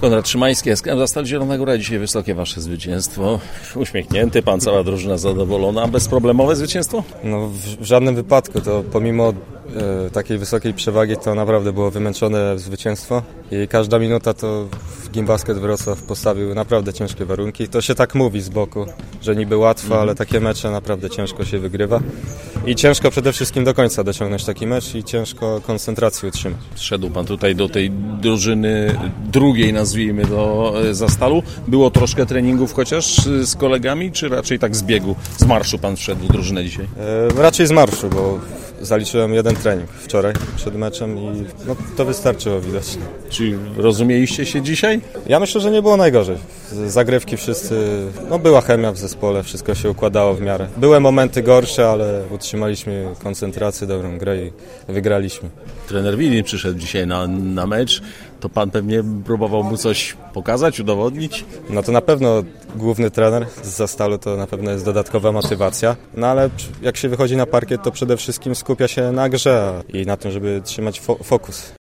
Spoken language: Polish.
Konrad Szymański, SKM Zastal Zielona Góra. Dzisiaj wysokie wasze zwycięstwo. Uśmiechnięty pan, cała drużyna zadowolona. Bezproblemowe zwycięstwo? No w żadnym wypadku. To pomimo takiej wysokiej przewagi to naprawdę było wymęczone zwycięstwo i każda minuta to Gimbasket Wrocław postawił naprawdę ciężkie warunki. To się tak mówi z boku, że niby łatwo, ale takie mecze naprawdę ciężko się wygrywa. I ciężko przede wszystkim do końca dociągnąć taki mecz i ciężko koncentrację utrzymać. Szedł pan tutaj do tej drużyny drugiej, nazwijmy do Zastalu. Było troszkę treningów chociaż z kolegami, czy raczej tak z biegu, z marszu pan wszedł w drużynę dzisiaj? Raczej z marszu, bo zaliczyłem jeden trening wczoraj przed meczem i no, to wystarczyło widocznie. Czy rozumieliście się dzisiaj? Ja myślę, że nie było najgorzej. Zagrywki wszyscy, no była chemia w zespole, wszystko się układało w miarę. Były momenty gorsze, ale utrzymaliśmy koncentrację, dobrą grę i wygraliśmy. Trener Wilin przyszedł dzisiaj na mecz. To pan pewnie próbował mu coś pokazać, udowodnić? No to na pewno główny trener z Zastalu to na pewno jest dodatkowa motywacja. No ale jak się wychodzi na parkiet, to przede wszystkim skupia się na grze i na tym, żeby trzymać fokus.